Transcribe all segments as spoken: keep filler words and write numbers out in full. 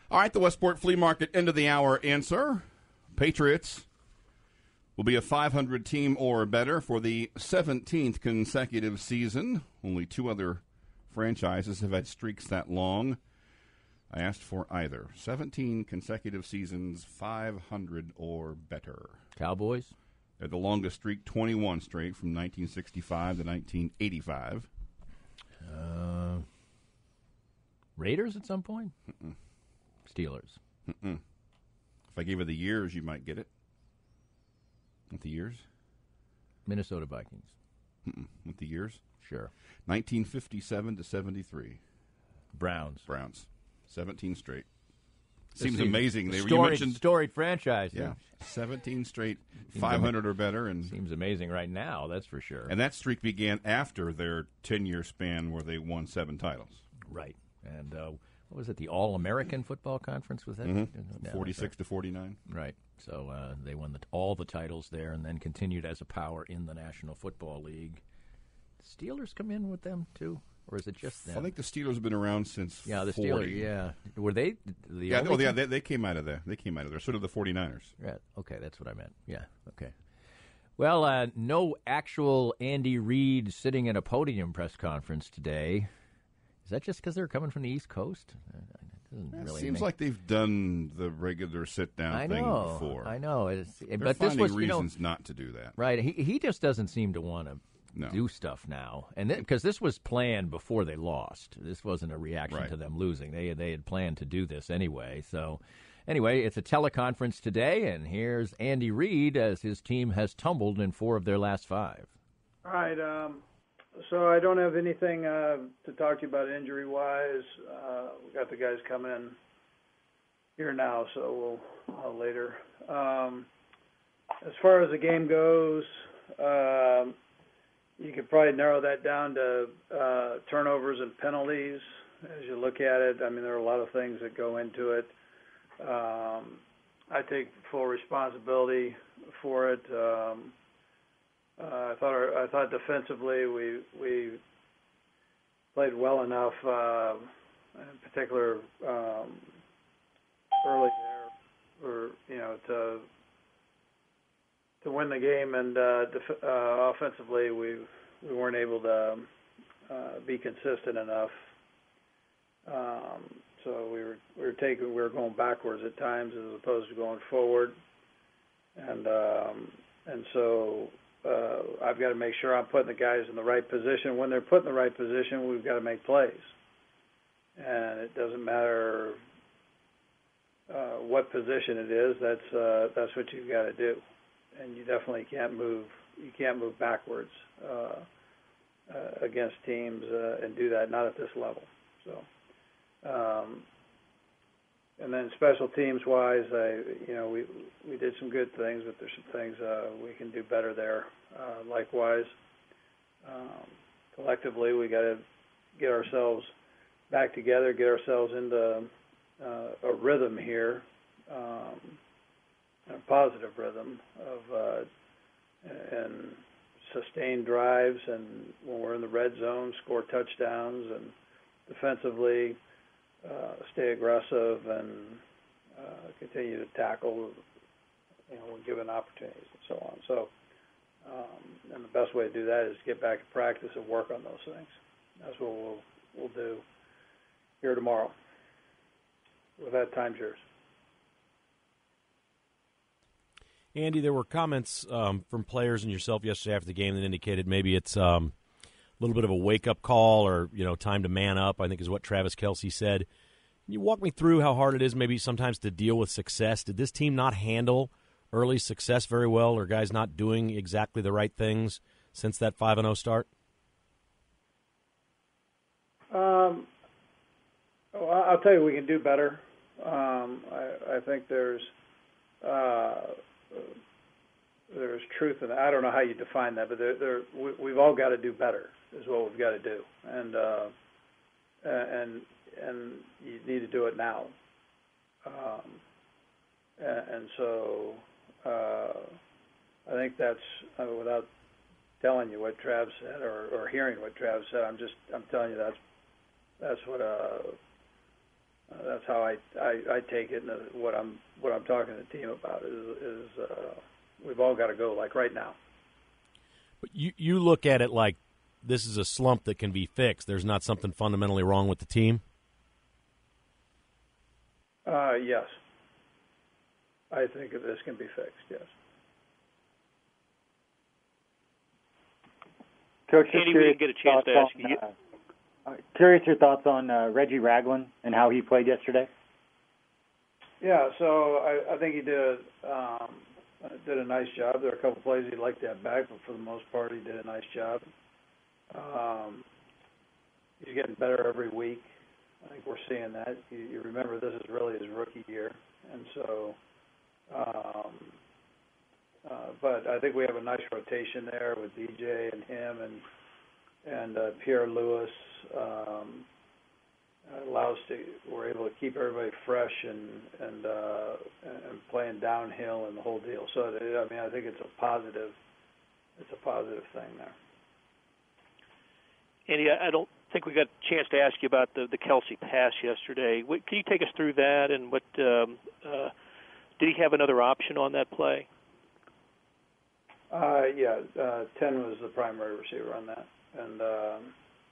All right, the Westport Flea Market end of the hour answer. Patriots will be a five hundred team or better for the seventeenth consecutive season. Only two other franchises have had streaks that long. I asked for either. seventeen consecutive seasons, five hundred or better. Cowboys? They're the longest streak, twenty-one straight, from nineteen sixty-five to nineteen eighty-five. Uh, Raiders at some point? Mm-mm. Steelers? Mm-mm. If I gave you the years, you might get it. With the years? Minnesota Vikings? Mm-mm. With the years? Sure. nineteen fifty-seven to seventy-three. Browns? Browns. seventeen straight. Seems This amazing. They storied, you mentioned storied franchise. Yeah, seventeen straight, Seems five hundred or better, and seems amazing right now. That's for sure. And that streak began after their ten-year span where they won seven titles. Right. And uh, what was it? The All-American Football Conference was that? Mm-hmm. No, Forty-six right. to forty-nine. Right. So uh, they won the, all the titles there, and then continued as a power in the National Football League. Steelers come in with them too. Or is it just them? I think the Steelers have been around since yeah, the forty. Steelers. Yeah, were they the yeah? only Oh, yeah. team? They, they came out of there. They came out of there. Sort of the forty-niners. Right. Okay, that's what I meant. Yeah. Okay. Well, uh, no actual Andy Reid sitting at a podium press conference today. Is that just because they're coming from the East Coast? Uh, it doesn't It really seems make... like they've done the regular sit-down I thing know, before. I know. It's, They're but finding this was reasons you know, not to do that. right. He he just doesn't seem to want to. No. Do stuff now, and because this was planned before they lost. This wasn't a reaction Right. to them losing. They they had planned to do this anyway. So, anyway, it's a teleconference today, and here's Andy Reid as his team has tumbled in four of their last five. All right. Um, so I don't have anything uh, to talk to you about injury-wise. Uh, we got the guys coming in here now, so we'll uh, later. Um, as far as the game goes. Um, You could probably narrow that down to uh, turnovers and penalties as you look at it. I mean, there are a lot of things that go into it. Um, I take full responsibility for it. Um, uh, I thought our, I thought defensively we we played well enough, uh, in particular um, early there, or you know to. to win the game, and uh, def- uh, offensively, we we weren't able to um, uh, be consistent enough. Um, so we were we were taking we were going backwards at times as opposed to going forward, and um, and so uh, I've got to make sure I'm putting the guys in the right position. When they're put in the right position, we've got to make plays, and it doesn't matter uh, what position it is. That's uh, that's what you've got to do. And you definitely can't move. You can't move backwards uh, uh, against teams uh, and do that. Not at this level. So, um, and then special teams wise, I you know we we did some good things, but there's some things uh, we can do better there. Uh, likewise, um, collectively, we got to get ourselves back together, get ourselves into uh, a rhythm here. Um, a positive rhythm of uh, and sustained drives, and when we're in the red zone, score touchdowns, and defensively uh, stay aggressive and uh, continue to tackle, you know, when given opportunities and so on. So, um, and the best way to do that is get back to practice and work on those things. That's what we'll we'll do here tomorrow. With that, time's yours. Andy, there were comments um, from players and yourself yesterday after the game that indicated maybe it's um, a little bit of a wake-up call or, you know, time to man up, I think is what Travis Kelce said. Can you walk me through how hard it is maybe sometimes to deal with success? Did this team not handle early success very well, or guys not doing exactly the right things since that five and oh start? Um, well, I'll tell you, we can do better. Um, I, I think there's uh, – there's truth in that. I don't know how you define that, but there, there, we, we've all got to do better is what we've got to do, and uh, and and you need to do it now. Um, and, and so uh, I think that's uh, without telling you what Trav said or, or hearing what Trav said. I'm just I'm telling you that's that's what uh, Uh, that's how I, I, I take it, and what I'm what I'm talking to the team about is is uh, we've all got to go like right now. But you you look at it like this is a slump that can be fixed. There's not something fundamentally wrong with the team. Uh, yes, I think that this can be fixed. Yes. Coach, just Andy, we curious didn't get a chance to ask on, you. Uh, uh, curious your thoughts on uh, Reggie Ragland and how he played yesterday. Yeah, so I, I think he did um, did a nice job. There are a couple plays he'd like to have back, but for the most part, he did a nice job. Um, he's getting better every week. I think we're seeing that. You, you remember this is really his rookie year, and so. Um, uh, but I think we have a nice rotation there with D J and him and and uh, Pierre Lewis. Um, allows to we're able to keep everybody fresh and and uh, and playing downhill and the whole deal. So I mean I think it's a positive it's a positive thing there. Andy, I don't think we got a chance to ask you about the the Kelsey pass yesterday. What, can you take us through that and what um, uh, did he have another option on that play? Uh, yeah, uh, ten was the primary receiver on that, and um,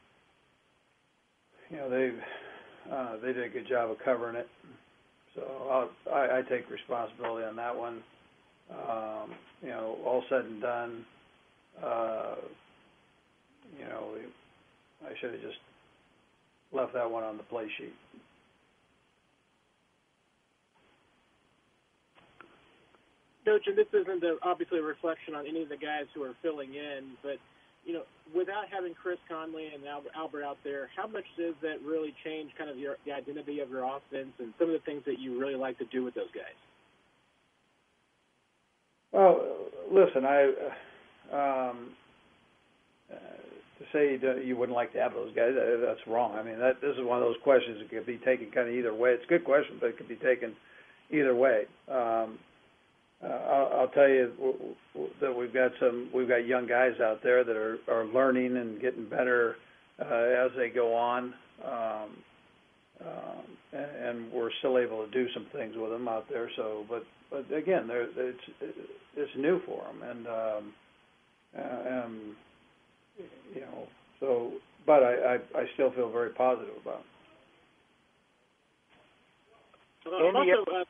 you know they uh, they did a good job of covering it. So I'll, I, I take responsibility on that one. Um, you know, all said and done, uh, you know, I should have just left that one on the play sheet. Coach, and this isn't a, obviously a reflection on any of the guys who are filling in, but, you know, without having Chris Conley and Albert, Albert out there, how much does that really change kind of your, the identity of your offense and some of the things that you really like to do with those guys? Well, listen, I um, uh, to say you, do, you wouldn't like to have those guys, uh, that's wrong. I mean, that this is one of those questions that could be taken kind of either way. It's a good question, but it could be taken either way. Um, Uh, I'll, I'll tell you w- w- that we've got some, we've got young guys out there that are, are learning and getting better uh, as they go on, um, um, and, and we're still able to do some things with them out there. So, but but again, they're, it's it's new for them, and um, uh, um, you know, so. But I, I, I still feel very positive about it. Uh, also, uh,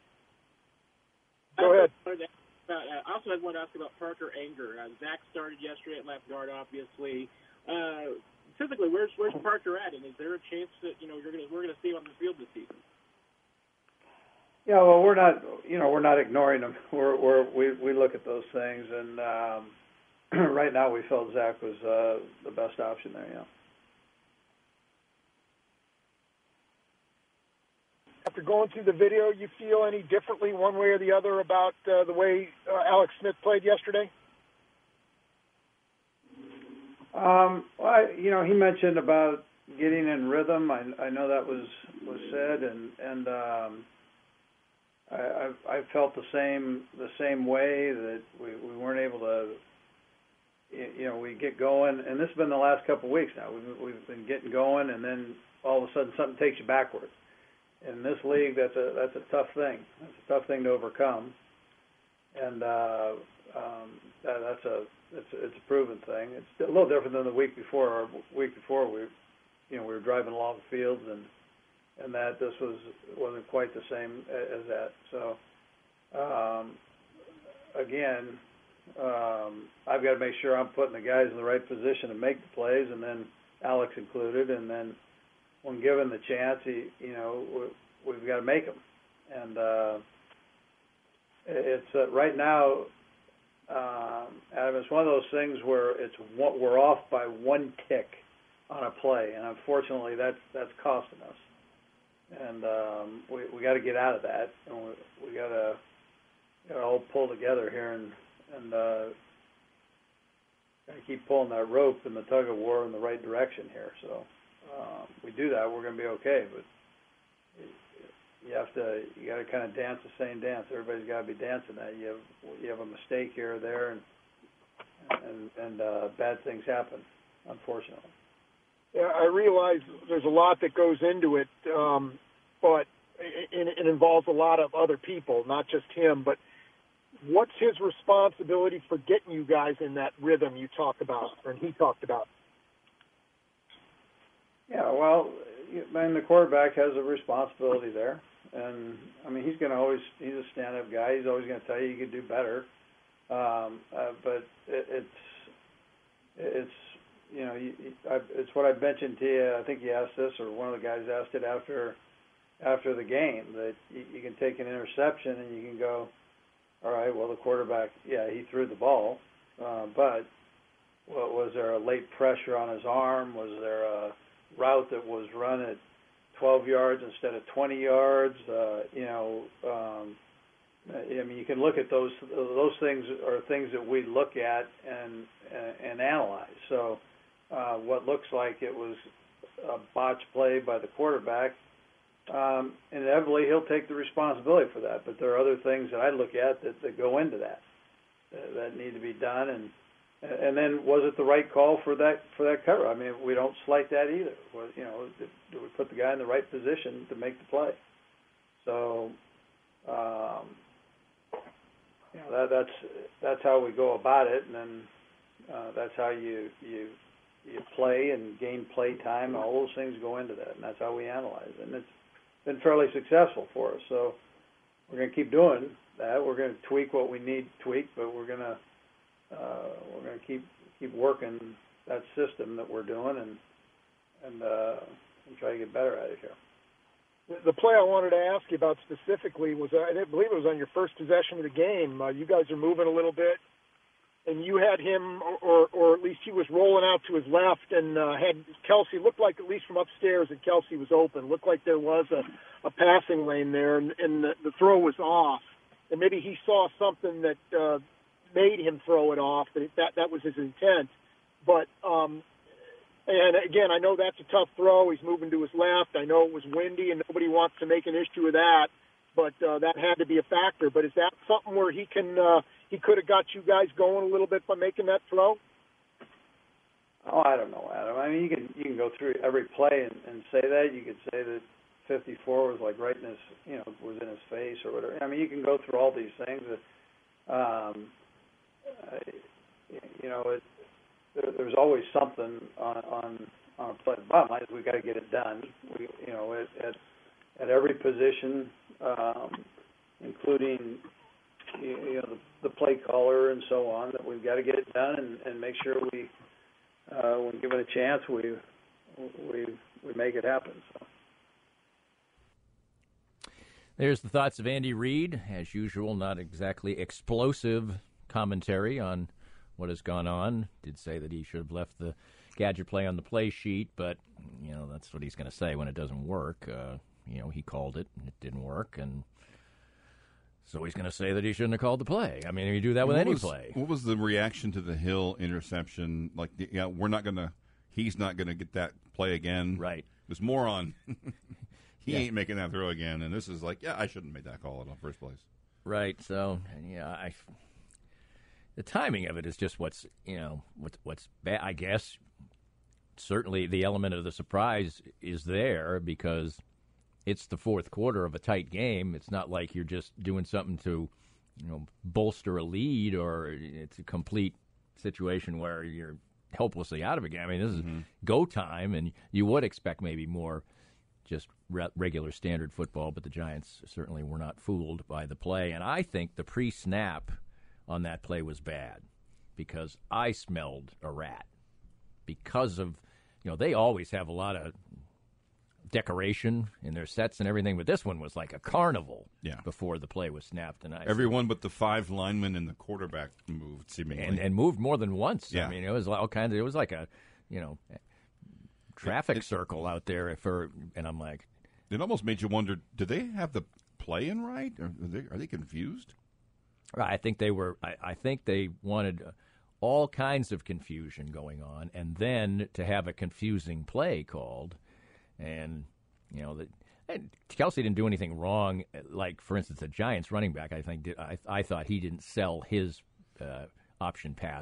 Go ahead. I also had one to ask about Parker Anger. Uh, Zach started yesterday at left guard, obviously. Uh, physically, where's where's Parker at, and is there a chance that you know you're gonna we're gonna see him on the field this season? Yeah, well, we're not, you know, we're not ignoring them. We're, we're we we look at those things, and um, right now we felt Zach was uh, the best option there. Yeah. After going through the video, you feel any differently one way or the other about uh, the way uh, Alex Smith played yesterday? Um, well, I, you know, he mentioned about getting in rhythm. I, I know that was, was said, and and um, I, I've, I felt the same the same way that we, we weren't able to. You know, we get going, and this has been the last couple of weeks now. We've we've been getting going, and then all of a sudden something takes you backwards. In this league, that's a that's a tough thing. That's a tough thing to overcome, and uh, um, that, that's a it's it's a proven thing. It's a little different than the week before. Our week before, we, you know, we were driving along the fields, and and that this was wasn't quite the same as that. So, um, again, um, I've got to make sure I'm putting the guys in the right position to make the plays, and then Alex included, and then. When given the chance, he, you know, we, we've got to make them. And uh, it's uh, right now, um, Adam, it's one of those things where it's one, we're off by one tick on a play, and unfortunately, that's that's costing us. And um, we we got to get out of that, and we, we got to got to all pull together here and and uh, got to keep pulling that rope in the tug of war in the right direction here. So. Um, we do that, we're going to be okay. But you have to, you got to kind of dance the same dance. Everybody's got to be dancing that. You have, you have a mistake here or there, and and, and uh, bad things happen, unfortunately. Yeah, I realize there's a lot that goes into it. Um, but it, it involves a lot of other people, not just him. But what's his responsibility for getting you guys in that rhythm you talk about, or he talked about? Yeah, well, I mean, the quarterback has a responsibility there. And, I mean, he's going to always – he's a stand-up guy. He's always going to tell you you could do better. Um, uh, but it, it's – it's, you know, you, I, it's what I mentioned to you. I think you asked this, or one of the guys asked it after after the game, that you, you can take an interception and you can go, all right, well, the quarterback, yeah, he threw the ball. Uh, but what, was there a late pressure on his arm? Was there a route that was run at twelve yards instead of twenty yards? Uh, you know, um, I mean, you can look at those. Those things are things that we look at and and analyze. So, uh, what looks like it was a botched play by the quarterback, um, inevitably he'll take the responsibility for that. But there are other things that I look at that, that go into that uh, that need to be done. And and then, was it the right call for that for that cover? I mean, we don't slight that either. Was, you know, did, did we put the guy in the right position to make the play? So, um, you know, that, that's that's how we go about it, and then uh, that's how you you you play and gain play time. All those things go into that, and that's how we analyze it. And it's been fairly successful for us. So we're going to keep doing that. We're going to tweak what we need to tweak, but we're going to Uh, we're going to keep keep working that system that we're doing, and and, uh, and try to get better at it here. The play I wanted to ask you about specifically was, I believe it was on your first possession of the game. Uh, you guys are moving a little bit, and you had him, or, or, or at least he was rolling out to his left, and uh, had Kelsey, looked like, at least from upstairs, that Kelsey was open. Looked like there was a, a passing lane there, and, and the, the throw was off. And maybe he saw something that uh, made him throw it off, that, that that was his intent. But, um, and again, I know that's a tough throw. He's moving to his left. I know it was windy, and nobody wants to make an issue of that, but uh, that had to be a factor. But is that something where he can uh, he could have got you guys going a little bit by making that throw? Oh, I don't know, Adam. I mean, you can you can go through every play and, and say that. You could say that fifty-four was like right in his, you know, was in his face or whatever. I mean, you can go through all these things. That, um, I, you know, it, there, there's always something on on, on a play. Bottom line is we've got to get it done. We, you know, at at, at every position, um, including you, you know the, the play caller and so on, that we've got to get it done and, and make sure we, uh, when given a chance, we we we make it happen. So. There's the thoughts of Andy Reid, as usual, not exactly explosive commentary on what has gone on. Did say that he should have left the gadget play on the play sheet, but, you know, that's what he's going to say when it doesn't work. Uh, you know, he called it, and it didn't work, and so he's going to say that he shouldn't have called the play. I mean, you do that with what any was, play. What was the reaction to the Hill interception? Like, yeah, we're not going to, he's not going to get that play again. Right. It was more on, he yeah. ain't making that throw again, and this is like, yeah, I shouldn't make that call in the first place. Right, so, yeah, I... The timing of it is just what's, you know, what's, what's bad, I guess. Certainly the element of the surprise is there because it's the fourth quarter of a tight game. It's not like you're just doing something to, you know, bolster a lead, or it's a complete situation where you're helplessly out of a game. I mean, this is mm-hmm. go time, and you would expect maybe more just re- regular standard football, but the Giants certainly were not fooled by the play. And I think the pre-snap on that play was bad because I smelled a rat because of, you know, they always have a lot of decoration in their sets and everything, but this one was like a carnival yeah. before the play was snapped. And I Everyone but the five linemen and the quarterback moved, seemingly. And, and moved more than once. Yeah. I mean, it was all kinds of, it was like a, you know, traffic it, circle out there for, and I'm like. It almost made you wonder, do they have the play in right? Are they, are they confused? I think they were. I, I think they wanted all kinds of confusion going on, and then to have a confusing play called, and you know that Kelsey didn't do anything wrong. Like for instance, the Giants running back, I think did, I, I thought he didn't sell his uh, option pass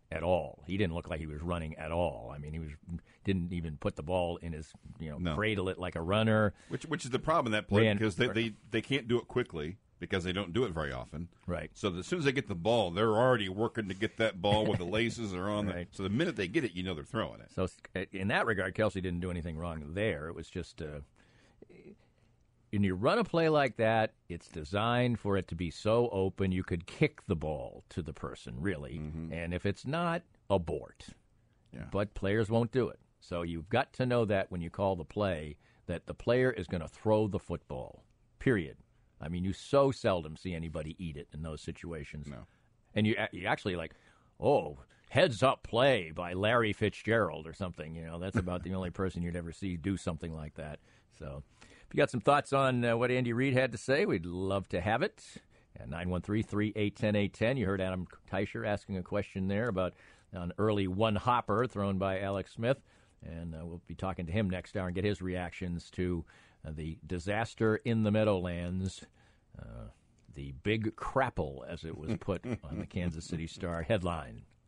at all. He didn't look like he was running at all. I mean, he was didn't even put the ball in his, you know, No. cradle it like a runner. Which which is the problem in that play Ran- because they, they, they can't do it quickly because they don't do it very often. Right. So as soon as they get the ball, they're already working to get that ball where the laces are on. Right. The, so the minute they get it, you know they're throwing it. So in that regard, Kelsey didn't do anything wrong there. It was just uh, when you run a play like that, it's designed for it to be so open you could kick the ball to the person, really. Mm-hmm. And if it's not, abort. Yeah. But players won't do it. So you've got to know that when you call the play, that the player is going to throw the football, period. I mean, you so seldom see anybody eat it in those situations. No. And you you actually like, oh, heads up play by Larry Fitzgerald or something. You know, that's about the only person you'd ever see do something like that. So if you got some thoughts on uh, what Andy Reid had to say, we'd love to have it. At nine one three, three eight one zero, eight one zero. You heard Adam Teicher asking a question there about an early one-hopper thrown by Alex Smith. And uh, we'll be talking to him next hour and get his reactions to uh, the disaster in the Meadowlands, uh, the big crapple, as it was put on the Kansas City Star headline.